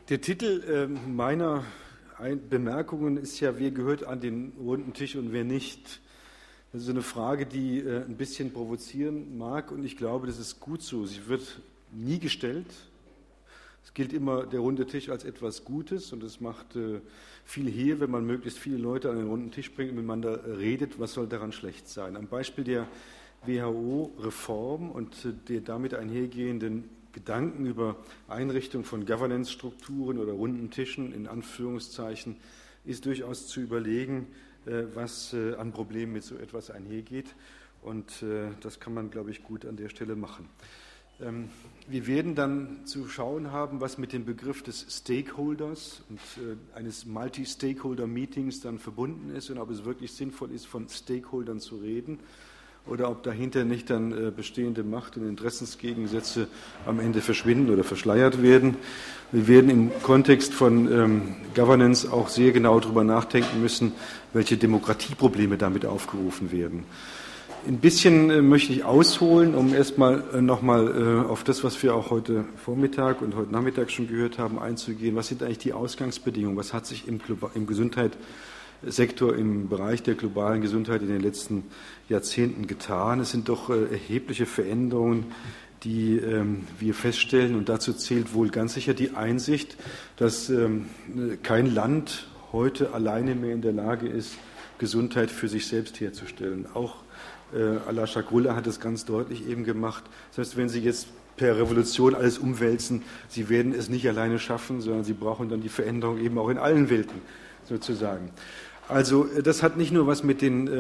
Der Titel meiner Bemerkungen ist ja, wer gehört an den runden Tisch und wer nicht. Das ist eine Frage, die ein bisschen provozieren mag, und ich glaube, das ist gut so. Sie wird nie gestellt. Es gilt immer der runde Tisch als etwas Gutes, und es macht viel her, wenn man möglichst viele Leute an den runden Tisch bringt und miteinander redet. Was soll daran schlecht sein? Am Beispiel der WHO-Reform und der damit einhergehenden Gedanken über Einrichtung von Governance-Strukturen oder runden Tischen in Anführungszeichen ist durchaus zu überlegen, was an Problemen mit so etwas einhergeht. Und das kann man, glaube ich, gut an der Stelle machen. Wir werden dann zu schauen haben, was mit dem Begriff des Stakeholders und eines Multi-Stakeholder-Meetings dann verbunden ist und ob es wirklich sinnvoll ist, von Stakeholdern zu reden oder ob dahinter nicht dann bestehende Macht- und Interessensgegensätze am Ende verschwinden oder verschleiert werden. Wir werden im Kontext von Governance auch sehr genau darüber nachdenken müssen, welche Demokratieprobleme damit aufgerufen werden. Ein bisschen möchte ich ausholen, um erstmal nochmal auf das, was wir auch heute Vormittag und heute Nachmittag schon gehört haben, einzugehen. Was sind eigentlich die Ausgangsbedingungen? Was hat sich im Gesundheitssektor, im Bereich der globalen Gesundheit in den letzten Jahrzehnten getan? Es sind doch erhebliche Veränderungen, die wir feststellen. Und dazu zählt wohl ganz sicher die Einsicht, dass kein Land heute alleine mehr in der Lage ist, Gesundheit für sich selbst herzustellen. Auch Ala Shakrullah hat es ganz deutlich eben gemacht. Das heißt, wenn Sie jetzt per Revolution alles umwälzen, Sie werden es nicht alleine schaffen, sondern Sie brauchen dann die Veränderung eben auch in allen Welten sozusagen. Also das hat nicht nur was mit den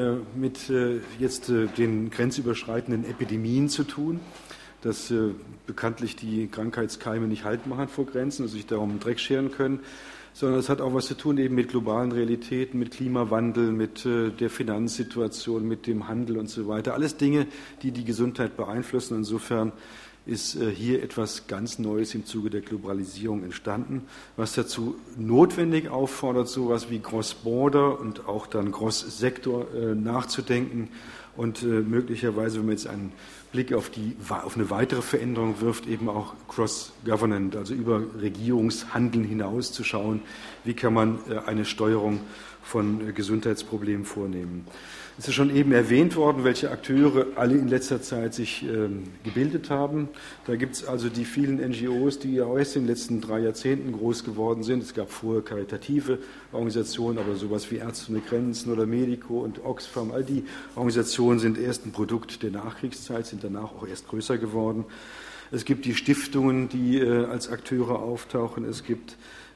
grenzüberschreitenden Epidemien zu tun, dass bekanntlich die Krankheitskeime nicht Halt machen vor Grenzen und sich darum einen Dreck scheren können, sondern es hat auch was zu tun eben mit globalen Realitäten, mit Klimawandel, mit der Finanzsituation, mit dem Handel und so weiter. Alles Dinge, die die Gesundheit beeinflussen. Insofern ist hier etwas ganz Neues im Zuge der Globalisierung entstanden, was dazu notwendig auffordert, so etwas wie Cross-Border und auch dann Cross-Sektor nachzudenken und möglicherweise, wenn man jetzt einen Blick auf eine weitere Veränderung wirft, eben auch Cross-Government, also über Regierungshandeln hinaus zu schauen, wie kann man eine Steuerung von Gesundheitsproblemen vornehmen. Es ist schon eben erwähnt worden, welche Akteure alle in letzter Zeit sich gebildet haben. Da gibt es also die vielen NGOs, die ja erst in den letzten 3 Jahrzehnten groß geworden sind. Es gab vorher karitative Organisationen, aber sowas wie Ärzte ohne Grenzen oder Medico und Oxfam, all die Organisationen sind erst ein Produkt der Nachkriegszeit, sind danach auch erst größer geworden. Es gibt die Stiftungen, die als Akteure auftauchen. Es gibt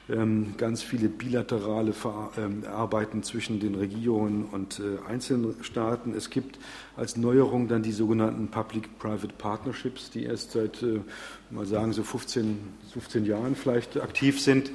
ganz viele bilaterale Arbeiten zwischen den Regierungen und einzelnen Staaten. Es gibt als Neuerung dann die sogenannten Public-Private Partnerships, die erst seit, mal sagen, so 15 Jahren vielleicht aktiv sind.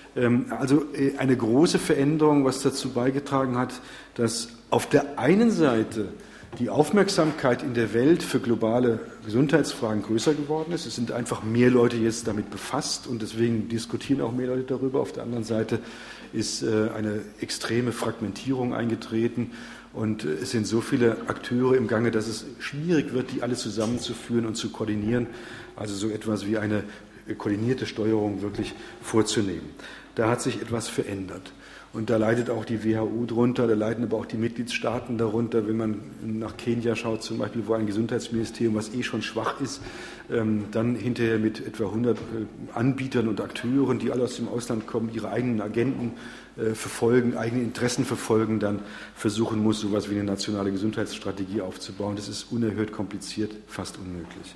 Also eine große Veränderung, was dazu beigetragen hat, dass auf der einen Seite die Aufmerksamkeit in der Welt für globale Gesundheitsfragen größer geworden ist. Es sind einfach mehr Leute jetzt damit befasst und deswegen diskutieren auch mehr Leute darüber. Auf der anderen Seite ist eine extreme Fragmentierung eingetreten und es sind so viele Akteure im Gange, dass es schwierig wird, die alle zusammenzuführen und zu koordinieren. Also so etwas wie eine koordinierte Steuerung wirklich vorzunehmen. Da hat sich etwas verändert. Und da leidet auch die WHO drunter, da leiden aber auch die Mitgliedstaaten darunter. Wenn man nach Kenia schaut zum Beispiel, wo ein Gesundheitsministerium, was schon schwach ist, dann hinterher mit etwa 100 Anbietern und Akteuren, die alle aus dem Ausland kommen, ihre eigenen Agenten verfolgen, eigene Interessen verfolgen, dann versuchen muss, so etwas wie eine nationale Gesundheitsstrategie aufzubauen. Das ist unerhört kompliziert, fast unmöglich.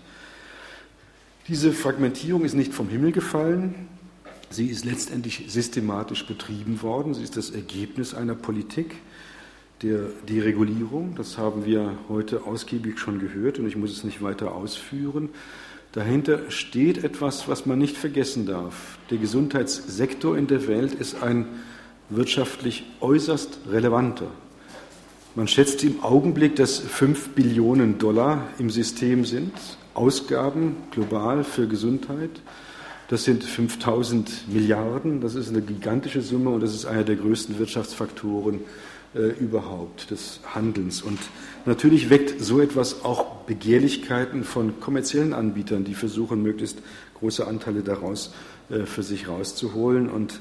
Diese Fragmentierung ist nicht vom Himmel gefallen. Sie ist letztendlich systematisch betrieben worden. Sie ist das Ergebnis einer Politik der Deregulierung. Das haben wir heute ausgiebig schon gehört und ich muss es nicht weiter ausführen. Dahinter steht etwas, was man nicht vergessen darf. Der Gesundheitssektor in der Welt ist ein wirtschaftlich äußerst relevanter. Man schätzt im Augenblick, dass 5 Billionen Dollar im System sind, Ausgaben global für Gesundheit. Das sind 5.000 Milliarden, das ist eine gigantische Summe und das ist einer der größten Wirtschaftsfaktoren überhaupt des Handelns. Und natürlich weckt so etwas auch Begehrlichkeiten von kommerziellen Anbietern, die versuchen, möglichst große Anteile daraus für sich rauszuholen. Und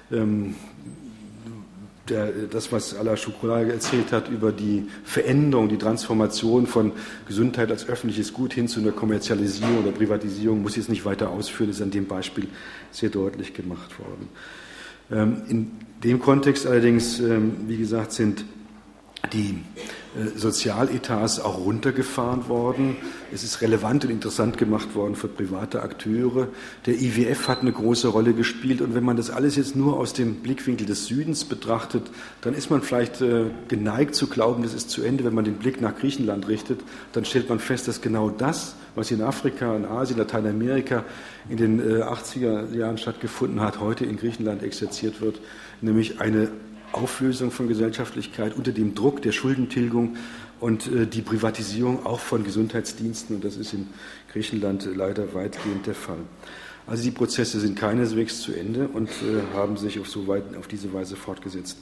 das, was Alain Chocolat erzählt hat über die Veränderung, die Transformation von Gesundheit als öffentliches Gut hin zu einer Kommerzialisierung oder Privatisierung, muss ich jetzt nicht weiter ausführen, ist an dem Beispiel sehr deutlich gemacht worden. In dem Kontext allerdings, wie gesagt, sind die Sozialetats auch runtergefahren worden. Es ist relevant und interessant gemacht worden für private Akteure. Der IWF hat eine große Rolle gespielt. Und wenn man das alles jetzt nur aus dem Blickwinkel des Südens betrachtet, dann ist man vielleicht geneigt zu glauben, das ist zu Ende. Wenn man den Blick nach Griechenland richtet, dann stellt man fest, dass genau das, was in Afrika, in Asien, Lateinamerika in den 80er Jahren stattgefunden hat, heute in Griechenland exerziert wird, nämlich eine Auflösung von Gesellschaftlichkeit unter dem Druck der Schuldentilgung und die Privatisierung auch von Gesundheitsdiensten. Und das ist in Griechenland leider weitgehend der Fall. Also die Prozesse sind keineswegs zu Ende und haben sich auf diese Weise fortgesetzt.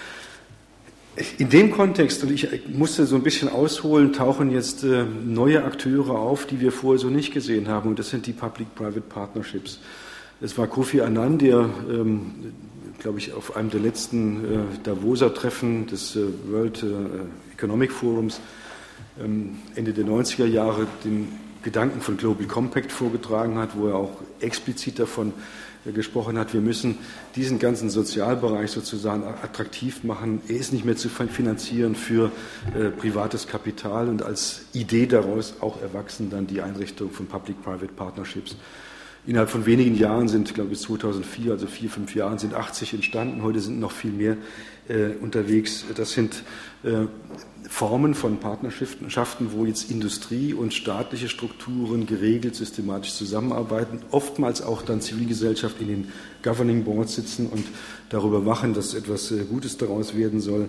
In dem Kontext, und ich musste so ein bisschen ausholen, tauchen jetzt neue Akteure auf, die wir vorher so nicht gesehen haben. Und das sind die Public-Private Partnerships. Es war Kofi Annan, der glaube ich, auf einem der letzten Davoser Treffen des World Economic Forums Ende der 90er Jahre den Gedanken von Global Compact vorgetragen hat, wo er auch explizit davon gesprochen hat, wir müssen diesen ganzen Sozialbereich sozusagen attraktiv machen. Er ist nicht mehr zu finanzieren für privates Kapital und als Idee daraus auch erwachsen dann die Einrichtung von Public-Private Partnerships. Innerhalb von wenigen Jahren sind, glaube ich, bis 2004, also 4-5 Jahren, sind 80 entstanden. Heute sind noch viel mehr unterwegs. Das sind Formen von Partnerschaften, wo jetzt Industrie und staatliche Strukturen geregelt, systematisch zusammenarbeiten, oftmals auch dann Zivilgesellschaft in den Governing Boards sitzen und darüber wachen, dass etwas Gutes daraus werden soll.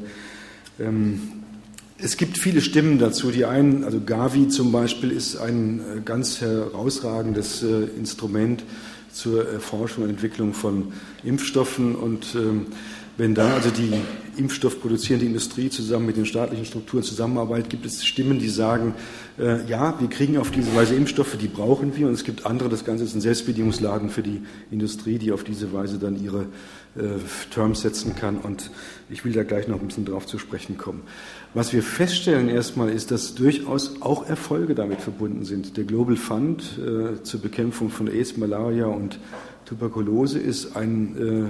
Es gibt viele Stimmen dazu. Die einen, also Gavi zum Beispiel, ist ein ganz herausragendes Instrument zur Erforschung und Entwicklung von Impfstoffen. Und wenn da also die impfstoffproduzierende Industrie zusammen mit den staatlichen Strukturen zusammenarbeitet, gibt es Stimmen, die sagen, ja, wir kriegen auf diese Weise Impfstoffe, die brauchen wir. Und es gibt andere, das Ganze ist ein Selbstbedienungsladen für die Industrie, die auf diese Weise dann ihre Terms setzen kann. Und ich will da gleich noch ein bisschen drauf zu sprechen kommen. Was wir feststellen erstmal ist, dass durchaus auch Erfolge damit verbunden sind. Der Global Fund zur Bekämpfung von AIDS, Malaria und Tuberkulose ist eine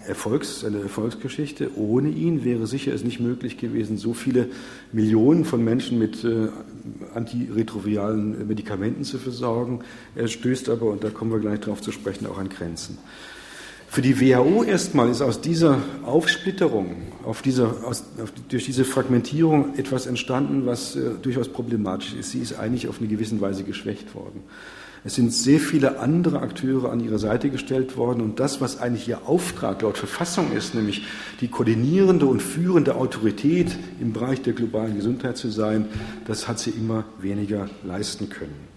Erfolgsgeschichte. Ohne ihn wäre sicher es nicht möglich gewesen, so viele Millionen von Menschen mit antiretroviralen Medikamenten zu versorgen. Er stößt aber, und da kommen wir gleich drauf zu sprechen, auch an Grenzen. Für die WHO erstmal ist aus dieser Aufsplitterung, durch diese Fragmentierung etwas entstanden, was durchaus problematisch ist. Sie ist eigentlich auf eine gewisse Weise geschwächt worden. Es sind sehr viele andere Akteure an ihre Seite gestellt worden und das, was eigentlich ihr Auftrag laut Verfassung ist, nämlich die koordinierende und führende Autorität im Bereich der globalen Gesundheit zu sein, das hat sie immer weniger leisten können.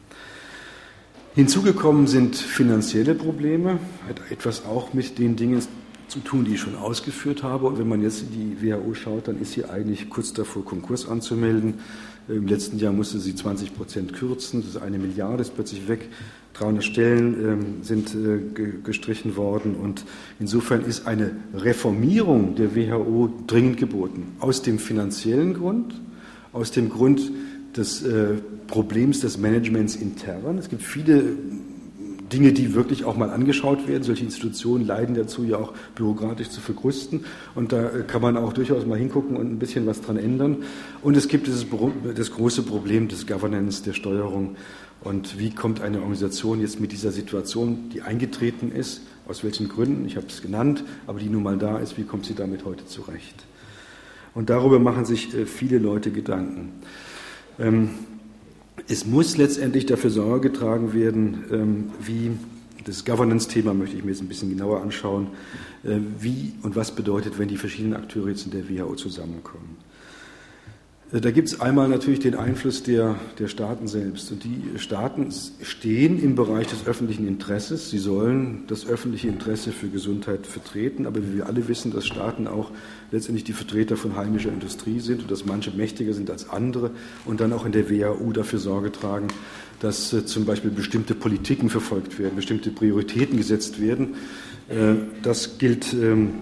Hinzugekommen sind finanzielle Probleme, hat etwas auch mit den Dingen zu tun, die ich schon ausgeführt habe. Und wenn man jetzt in die WHO schaut, dann ist sie eigentlich kurz davor, Konkurs anzumelden. Im letzten Jahr musste sie 20% kürzen, das ist 1 Milliarde, ist plötzlich weg. 300 Stellen sind gestrichen worden. Und insofern ist eine Reformierung der WHO dringend geboten. Aus dem finanziellen Grund, aus dem Grund des Problems des Managements intern. Es gibt viele Dinge, die wirklich auch mal angeschaut werden. Solche Institutionen leiden dazu, ja auch bürokratisch zu verkrüsten. Und da kann man auch durchaus mal hingucken und ein bisschen was dran ändern. Und es gibt das große Problem des Governance, der Steuerung. Und wie kommt eine Organisation jetzt mit dieser Situation, die eingetreten ist, aus welchen Gründen, ich habe es genannt, aber die nun mal da ist, wie kommt sie damit heute zurecht? Und darüber machen sich viele Leute Gedanken. Es muss letztendlich dafür Sorge getragen werden, wie, das Governance-Thema möchte ich mir jetzt ein bisschen genauer anschauen, wie und was bedeutet, wenn die verschiedenen Akteure jetzt in der WHO zusammenkommen. Da gibt es einmal natürlich den Einfluss der Staaten selbst. Und die Staaten stehen im Bereich des öffentlichen Interesses. Sie sollen das öffentliche Interesse für Gesundheit vertreten. Aber wie wir alle wissen, dass Staaten auch letztendlich die Vertreter von heimischer Industrie sind und dass manche mächtiger sind als andere und dann auch in der WHO dafür Sorge tragen, dass zum Beispiel bestimmte Politiken verfolgt werden, bestimmte Prioritäten gesetzt werden. Das gilt.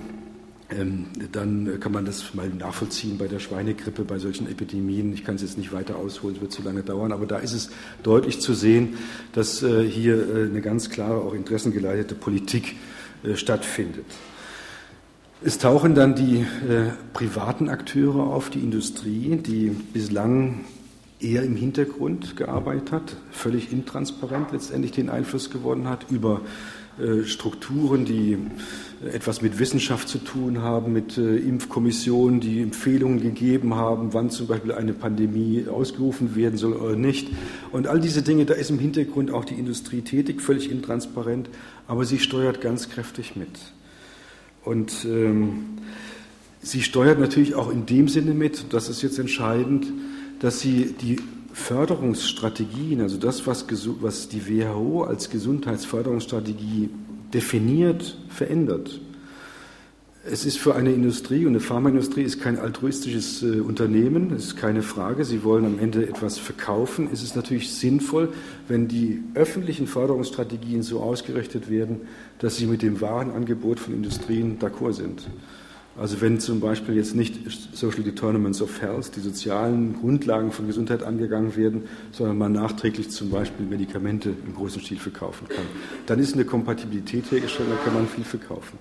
Dann kann man das mal nachvollziehen bei der Schweinegrippe, bei solchen Epidemien. Ich kann es jetzt nicht weiter ausholen, es wird zu lange dauern, aber da ist es deutlich zu sehen, dass hier eine ganz klare, auch interessengeleitete Politik stattfindet. Es tauchen dann die privaten Akteure auf, die Industrie, die bislang eher im Hintergrund gearbeitet hat, völlig intransparent letztendlich den Einfluss gewonnen hat über Strukturen, die etwas mit Wissenschaft zu tun haben, mit Impfkommissionen, die Empfehlungen gegeben haben, wann zum Beispiel eine Pandemie ausgerufen werden soll oder nicht. Und all diese Dinge, da ist im Hintergrund auch die Industrie tätig, völlig intransparent, aber sie steuert ganz kräftig mit. Und sie steuert natürlich auch in dem Sinne mit, das ist jetzt entscheidend, dass sie die Förderungsstrategien, also das, was die WHO als Gesundheitsförderungsstrategie definiert, verändert. Es ist für eine Industrie, und eine Pharmaindustrie ist kein altruistisches Unternehmen, das ist keine Frage, sie wollen am Ende etwas verkaufen. Es ist natürlich sinnvoll, wenn die öffentlichen Förderungsstrategien so ausgerichtet werden, dass sie mit dem Warenangebot von Industrien d'accord sind. Also wenn zum Beispiel jetzt nicht Social Determinants of Health, die sozialen Grundlagen von Gesundheit angegangen werden, sondern man nachträglich zum Beispiel Medikamente im großen Stil verkaufen kann, dann ist eine Kompatibilität hergestellt, dann kann man viel verkaufen.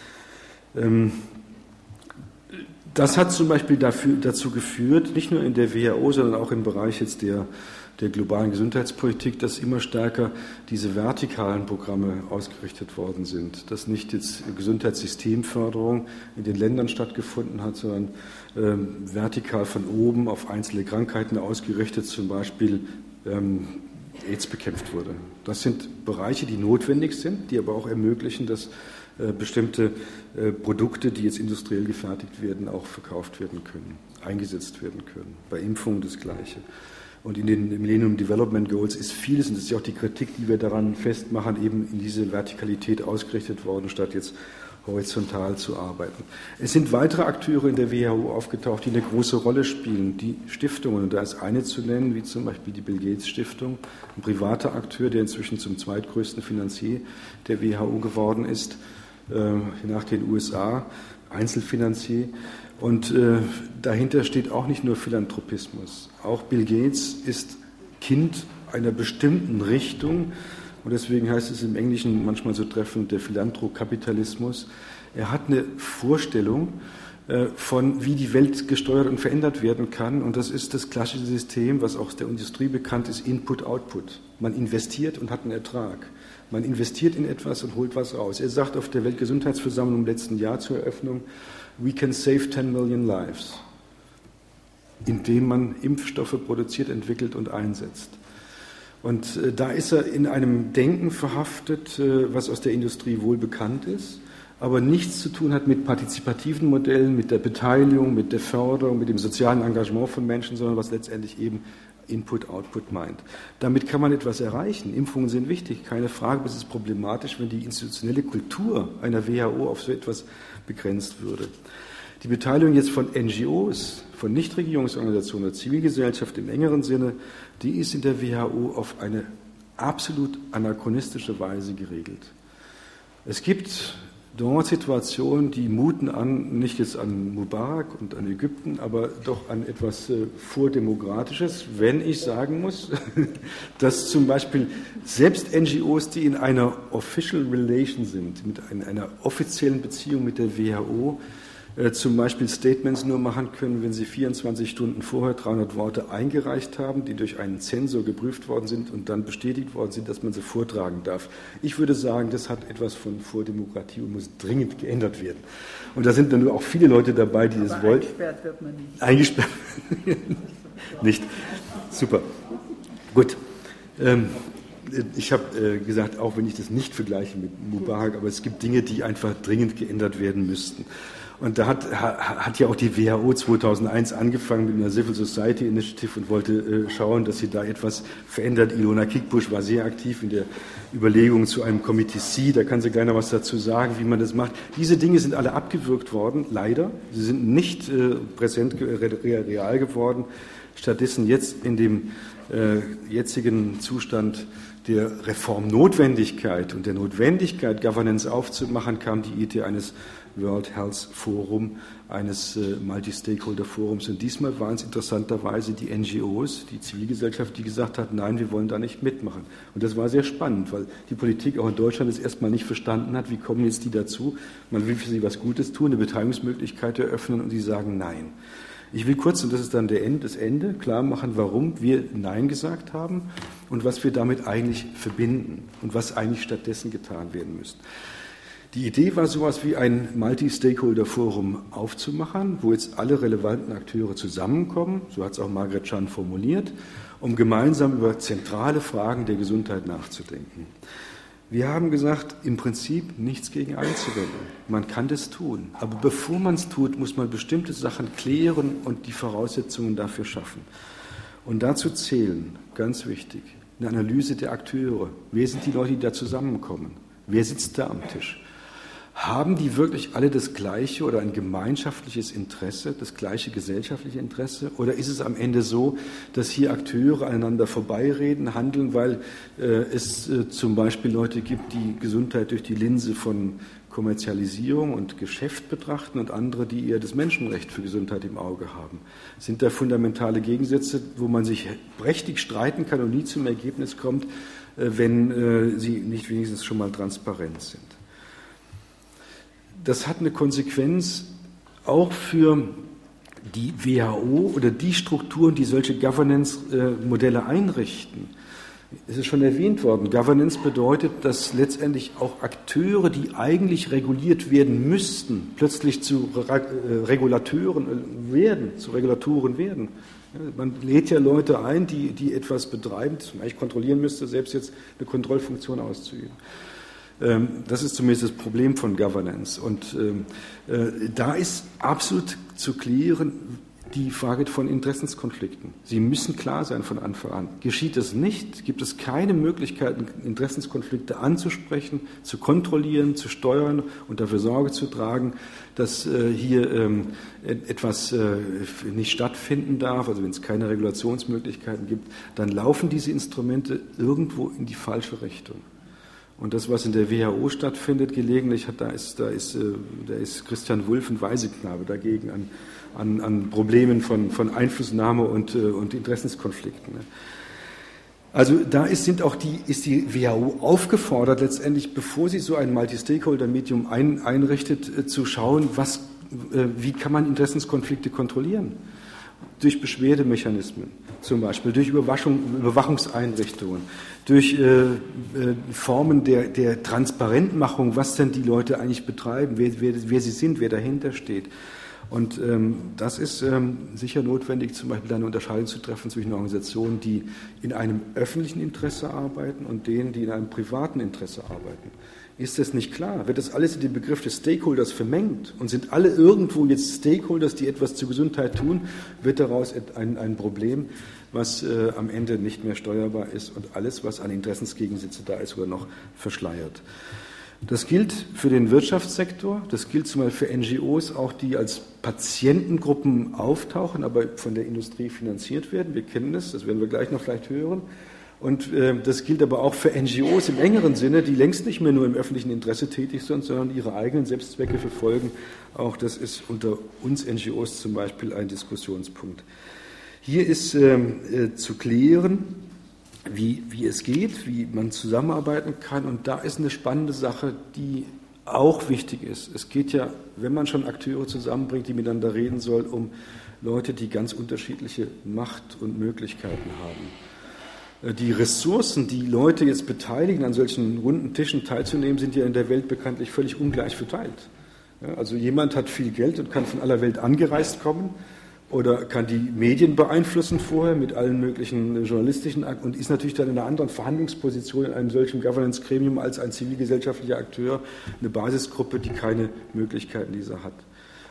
Das hat zum Beispiel dazu geführt, nicht nur in der WHO, sondern auch im Bereich jetzt der globalen Gesundheitspolitik, dass immer stärker diese vertikalen Programme ausgerichtet worden sind, dass nicht jetzt Gesundheitssystemförderung in den Ländern stattgefunden hat, sondern vertikal von oben auf einzelne Krankheiten ausgerichtet, zum Beispiel AIDS bekämpft wurde. Das sind Bereiche, die notwendig sind, die aber auch ermöglichen, dass bestimmte Produkte, die jetzt industriell gefertigt werden, auch verkauft werden können, eingesetzt werden können. Bei Impfungen das Gleiche. Und in den Millennium Development Goals ist vieles, und das ist ja auch die Kritik, die wir daran festmachen, eben in diese Vertikalität ausgerichtet worden, statt jetzt horizontal zu arbeiten. Es sind weitere Akteure in der WHO aufgetaucht, die eine große Rolle spielen. Die Stiftungen, und da ist eine zu nennen, wie zum Beispiel die Bill Gates Stiftung, ein privater Akteur, der inzwischen zum zweitgrößten Finanzier der WHO geworden ist, nach den USA, Einzelfinanzier. Und dahinter steht auch nicht nur Philanthropismus. Auch Bill Gates ist Kind einer bestimmten Richtung. Und deswegen heißt es im Englischen manchmal so treffend der Philanthrokapitalismus. Er hat eine Vorstellung von, wie die Welt gesteuert und verändert werden kann. Und das ist das klassische System, was auch aus der Industrie bekannt ist, Input-Output. Man investiert und hat einen Ertrag. Man investiert in etwas und holt was raus. Er sagt auf der Weltgesundheitsversammlung im letzten Jahr zur Eröffnung, we can save 10 million lives, indem man Impfstoffe produziert, entwickelt und einsetzt. Und da ist er in einem Denken verhaftet, was aus der Industrie wohl bekannt ist, aber nichts zu tun hat mit partizipativen Modellen, mit der Beteiligung, mit der Förderung, mit dem sozialen Engagement von Menschen, sondern was letztendlich eben Input-Output meint. Damit kann man etwas erreichen. Impfungen sind wichtig, keine Frage, aber es ist problematisch, wenn die institutionelle Kultur einer WHO auf so etwas begrenzt würde. Die Beteiligung jetzt von NGOs, von Nichtregierungsorganisationen oder Zivilgesellschaft im engeren Sinne, die ist in der WHO auf eine absolut anachronistische Weise geregelt. Es gibt dort Situationen, die muten an, nicht jetzt an Mubarak und an Ägypten, aber doch an etwas Vordemokratisches, wenn ich sagen muss, dass zum Beispiel selbst NGOs, die in einer Official Relation sind, mit einer offiziellen Beziehung mit der WHO, zum Beispiel Statements nur machen können, wenn sie 24 Stunden vorher 300 Worte eingereicht haben, die durch einen Zensor geprüft worden sind und dann bestätigt worden sind, dass man sie vortragen darf. Ich würde sagen, das hat etwas von Vordemokratie und muss dringend geändert werden. Und da sind dann nur auch viele Leute dabei, die das wollen. Eingesperrt wird man nicht. Eingesperrt nicht. Super. Gut. Ich habe gesagt, auch wenn ich das nicht vergleiche mit Mubarak, aber es gibt Dinge, die einfach dringend geändert werden müssten. Und da hat ja auch die WHO 2001 angefangen mit einer Civil Society Initiative und wollte schauen, dass sie da etwas verändert. Ilona Kickbusch war sehr aktiv in der Überlegung zu einem Committee C. Da kann sie gleich noch was dazu sagen, wie man das macht. Diese Dinge sind alle abgewürgt worden, leider. Sie sind nicht präsent, real geworden. Stattdessen jetzt in dem jetzigen Zustand der Reformnotwendigkeit und der Notwendigkeit, Governance aufzumachen, kam die Idee eines World Health Forum, eines Multi-Stakeholder-Forums. Und diesmal waren es interessanterweise die NGOs, die Zivilgesellschaft, die gesagt hat, nein, wir wollen da nicht mitmachen. Und das war sehr spannend, weil die Politik auch in Deutschland es erstmal nicht verstanden hat, wie kommen jetzt die dazu? Man will für sie was Gutes tun, eine Beteiligungsmöglichkeit eröffnen und die sagen nein. Ich will kurz, und das ist dann das Ende, klar machen, warum wir Nein gesagt haben und was wir damit eigentlich verbinden und was eigentlich stattdessen getan werden müsste. Die Idee war, sowas wie ein Multi-Stakeholder-Forum aufzumachen, wo jetzt alle relevanten Akteure zusammenkommen, so hat es auch Margaret Chan formuliert, um gemeinsam über zentrale Fragen der Gesundheit nachzudenken. Wir haben gesagt, im Prinzip nichts gegen einzuwenden. Man kann das tun. Aber bevor man es tut, muss man bestimmte Sachen klären und die Voraussetzungen dafür schaffen. Und dazu zählen, ganz wichtig, eine Analyse der Akteure. Wer sind die Leute, die da zusammenkommen? Wer sitzt da am Tisch? Haben die wirklich alle das gleiche oder ein gemeinschaftliches Interesse, das gleiche gesellschaftliche Interesse? Oder ist es am Ende so, dass hier Akteure aneinander vorbeireden, handeln, weil es zum Beispiel Leute gibt, die Gesundheit durch die Linse von Kommerzialisierung und Geschäft betrachten und andere, die eher das Menschenrecht für Gesundheit im Auge haben? Sind da fundamentale Gegensätze, wo man sich prächtig streiten kann und nie zum Ergebnis kommt, wenn sie nicht wenigstens schon mal transparent sind? Das hat eine Konsequenz auch für die WHO oder die Strukturen, die solche Governance-Modelle einrichten. Es ist schon erwähnt worden, Governance bedeutet, dass letztendlich auch Akteure, die eigentlich reguliert werden müssten, plötzlich zu Regulatoren werden. Man lädt ja Leute ein, die etwas betreiben, das man eigentlich kontrollieren müsste, selbst jetzt eine Kontrollfunktion auszuüben. Das ist zumindest das Problem von Governance. Und da ist absolut zu klären die Frage von Interessenskonflikten. Sie müssen klar sein von Anfang an. Geschieht es nicht, gibt es keine Möglichkeiten, Interessenskonflikte anzusprechen, zu kontrollieren, zu steuern und dafür Sorge zu tragen, dass hier etwas nicht stattfinden darf, also wenn es keine Regulationsmöglichkeiten gibt, dann laufen diese Instrumente irgendwo in die falsche Richtung. Und das, was in der WHO stattfindet, gelegentlich, da ist Christian Wulff ein Weiseknabe dagegen an Problemen von Einflussnahme und Interessenskonflikten. Also da ist die WHO aufgefordert, letztendlich, bevor sie so ein Multi-Stakeholder-Medium einrichtet, zu schauen, wie kann man Interessenskonflikte kontrollieren? Durch Beschwerdemechanismen zum Beispiel, durch Überwachungseinrichtungen, durch Formen der Transparentmachung, was denn die Leute eigentlich betreiben, wer sie sind, wer dahinter steht. Und das ist sicher notwendig, zum Beispiel eine Unterscheidung zu treffen zwischen Organisationen, die in einem öffentlichen Interesse arbeiten und denen, die in einem privaten Interesse arbeiten. Ist das nicht klar? Wird das alles in den Begriff des Stakeholders vermengt und sind alle irgendwo jetzt Stakeholders, die etwas zur Gesundheit tun, wird daraus ein Problem, was am Ende nicht mehr steuerbar ist und alles, was an Interessensgegensätze da ist, sogar noch verschleiert. Das gilt für den Wirtschaftssektor, das gilt zum Beispiel für NGOs, auch die als Patientengruppen auftauchen, aber von der Industrie finanziert werden. Wir kennen das werden wir gleich noch vielleicht hören. Und das gilt aber auch für NGOs im engeren Sinne, die längst nicht mehr nur im öffentlichen Interesse tätig sind, sondern ihre eigenen Selbstzwecke verfolgen. Auch das ist unter uns NGOs zum Beispiel ein Diskussionspunkt. Hier ist zu klären, wie es geht, wie man zusammenarbeiten kann. Und da ist eine spannende Sache, die auch wichtig ist. Es geht ja, wenn man schon Akteure zusammenbringt, die miteinander reden sollen, um Leute, die ganz unterschiedliche Macht und Möglichkeiten haben. Die Ressourcen, die Leute jetzt beteiligen, an solchen runden Tischen teilzunehmen, sind ja in der Welt bekanntlich völlig ungleich verteilt. Ja, also jemand hat viel Geld und kann von aller Welt angereist kommen oder kann die Medien beeinflussen vorher mit allen möglichen journalistischen Akten und ist natürlich dann in einer anderen Verhandlungsposition in einem solchen Governance-Gremium als ein zivilgesellschaftlicher Akteur, eine Basisgruppe, die keine Möglichkeiten dieser hat.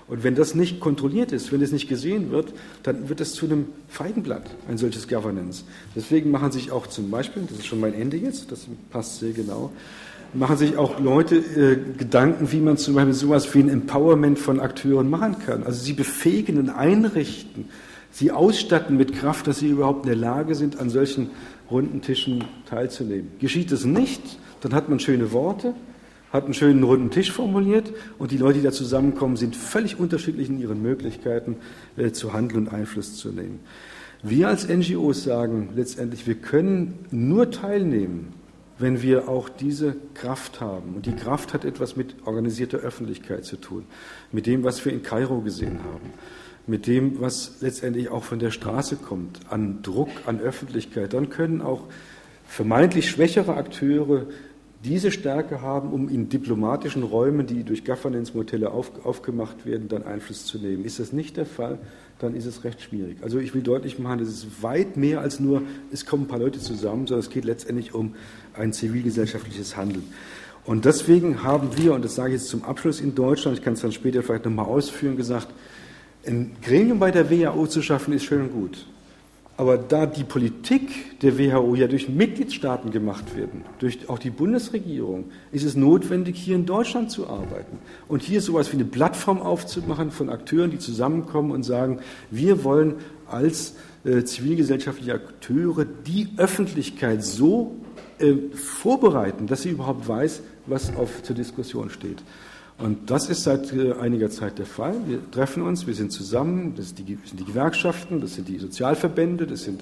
Und wenn das nicht kontrolliert ist, wenn es nicht gesehen wird, dann wird es zu einem Feigenblatt, ein solches Governance. Deswegen machen sich auch zum Beispiel, das ist schon mein Ende jetzt, das passt sehr genau, machen sich auch Leute Gedanken, wie man zum Beispiel sowas wie ein Empowerment von Akteuren machen kann. Also sie befähigen und einrichten, sie ausstatten mit Kraft, dass sie überhaupt in der Lage sind, an solchen runden Tischen teilzunehmen. Geschieht es nicht, dann hat man schöne Worte, hat einen schönen runden Tisch formuliert und die Leute, die da zusammenkommen, sind völlig unterschiedlich in ihren Möglichkeiten zu handeln und Einfluss zu nehmen. Wir als NGOs sagen letztendlich, wir können nur teilnehmen, wenn wir auch diese Kraft haben. Und die Kraft hat etwas mit organisierter Öffentlichkeit zu tun, mit dem, was wir in Kairo gesehen haben, mit dem, was letztendlich auch von der Straße kommt, an Druck, an Öffentlichkeit. Dann können auch vermeintlich schwächere Akteure diese Stärke haben, um in diplomatischen Räumen, die durch Governance-Modelle aufgemacht werden, dann Einfluss zu nehmen. Ist das nicht der Fall, dann ist es recht schwierig. Also ich will deutlich machen, es ist weit mehr als nur, es kommen ein paar Leute zusammen, sondern es geht letztendlich um ein zivilgesellschaftliches Handeln. Und deswegen haben wir, und das sage ich jetzt zum Abschluss in Deutschland, ich kann es dann später vielleicht nochmal ausführen, gesagt, ein Gremium bei der WHO zu schaffen, ist schön und gut. Aber da die Politik der WHO ja durch Mitgliedstaaten gemacht wird, durch auch die Bundesregierung, ist es notwendig, hier in Deutschland zu arbeiten. Und hier sowas wie eine Plattform aufzumachen von Akteuren, die zusammenkommen und sagen, wir wollen als zivilgesellschaftliche Akteure die Öffentlichkeit so vorbereiten, dass sie überhaupt weiß, was zur Diskussion steht. Und das ist seit einiger Zeit der Fall. Wir treffen uns, wir sind zusammen, das sind die Gewerkschaften, das sind die Sozialverbände, das sind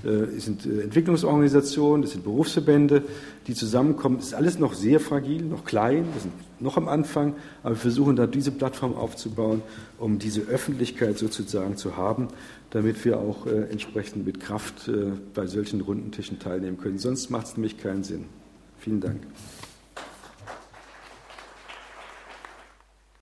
Entwicklungsorganisationen, das sind Berufsverbände, die zusammenkommen. Das ist alles noch sehr fragil, noch klein, wir sind noch am Anfang, aber wir versuchen da diese Plattform aufzubauen, um diese Öffentlichkeit sozusagen zu haben, damit wir auch entsprechend mit Kraft bei solchen runden Tischen teilnehmen können. Sonst macht es nämlich keinen Sinn. Vielen Dank.